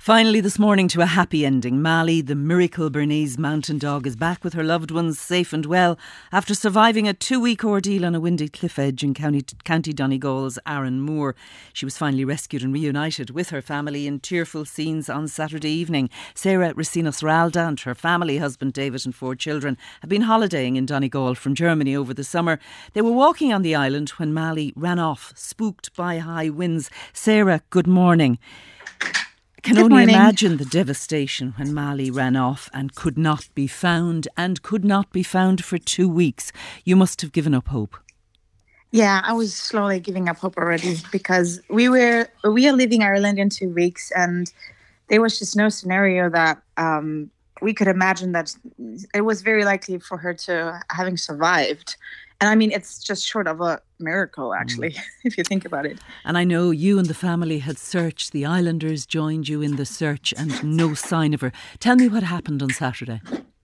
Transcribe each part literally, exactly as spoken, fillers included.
Finally this morning to a happy ending. Mali, the miracle Bernese mountain dog, is back with her loved ones safe and well after surviving a two-week ordeal on a windy cliff edge in County, County Donegal's Arran Moor. She was finally rescued and reunited with her family in tearful scenes on Saturday evening. Sarah Rasinos Ralda and her family, husband David and four children, have been holidaying in Donegal from Germany over the summer. They were walking on the island when Mali ran off, spooked by high winds. Sarah, good morning. Can Good only morning. imagine the devastation when Mali ran off and could not be found and could not be found for two weeks. You must have given up hope. Yeah, I was slowly giving up hope already because we were we are leaving Ireland in two weeks, and there was just no scenario that um, we could imagine that it was very likely for her to having survived. And I mean, it's just short of a miracle, actually, mm. if you think about it. And I know you and the family had searched. The islanders joined you in the search and no sign of her. Tell me what happened on Saturday.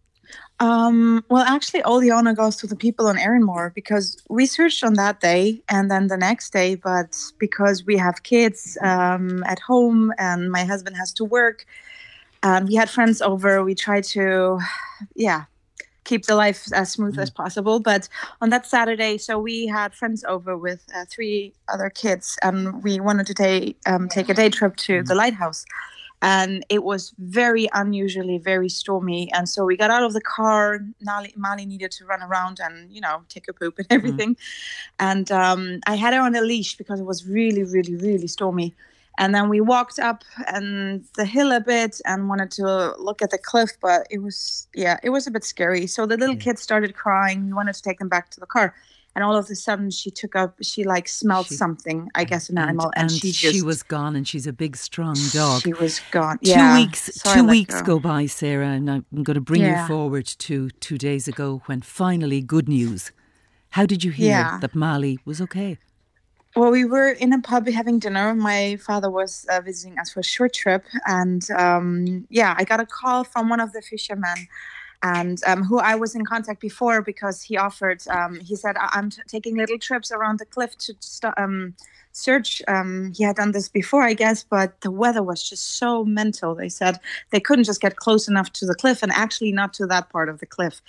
Um, well, actually, all the honour goes to the people on Arran Moor because we searched on that day and then the next day. But because we have kids um, at home and my husband has to work, and we had friends over, we tried to, yeah, keep the life as smooth mm. as possible. But on that Saturday, so we had friends over with uh, three other kids, and we wanted to take um, take a day trip to mm. the lighthouse. And it was very unusually very stormy. And so we got out of the car. Mali, Mali needed to run around and, you know, take a poop and everything. Mm. And um, I had her on a leash because it was really, really, really stormy. And then we walked up and the hill a bit and wanted to look at the cliff, but it was, yeah, it was a bit scary. So the little yeah. kids started crying. We wanted to take them back to the car. And all of a sudden she took up, she like smelled she, something, I guess, an and, animal. And, and she just, she was gone, and she's a big, strong dog. She was gone. Two yeah. weeks, so two weeks go. go by, Sarah, and I'm going to bring yeah. you forward to two days ago when finally good news. How did you hear yeah. that Mali was okay? Well, we were in a pub having dinner. My father was uh, visiting us for a short trip. And um, yeah, I got a call from one of the fishermen and um, who I was in contact before because he offered, um, he said, I'm t- taking little trips around the cliff to st- um, search. Um, he had done this before, I guess, but the weather was just so mental. They said they couldn't just get close enough to the cliff and actually not to that part of the cliff.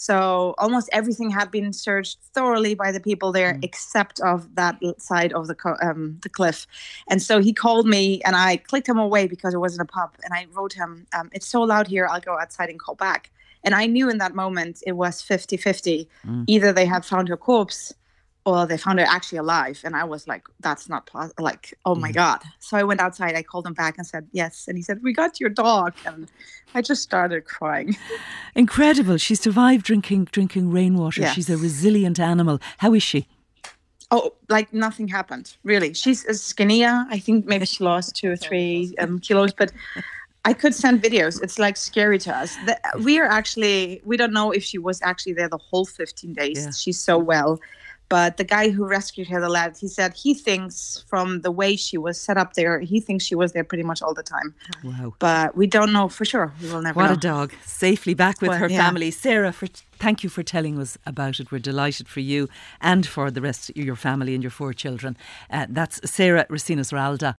So almost everything had been searched thoroughly by the people there, mm. except of that side of the co- um, the cliff. And so he called me, and I clicked him away because it wasn't a pub. And I wrote him, um, "It's so loud here. I'll go outside and call back." And I knew in that moment it was fifty-fifty. Mm. Either they had found her corpse, or they found her actually alive. And I was like, "That's not possible." Like, oh my mm. God. So I went outside. I called him back and said, "Yes." And he said, "We got your dog." And I just started crying. Incredible. She survived drinking drinking rainwater. Yes. She's a resilient animal. How is she? Oh, like nothing happened, really. She's skinnier. I think maybe she lost two or three um, kilos, but I could send videos. It's like scary to us. The, we are actually, we don't know if she was actually there the whole fifteen days. Yeah. She's so well. But the guy who rescued her, the lad, he said he thinks from the way she was set up there, he thinks she was there pretty much all the time. Wow. But we don't know for sure. We will never what know. What a dog. Safely back with well, her yeah. family. Sarah, for, thank you for telling us about it. We're delighted for you and for the rest of your family and your four children. Uh, that's Sarah Rasinos Ralda.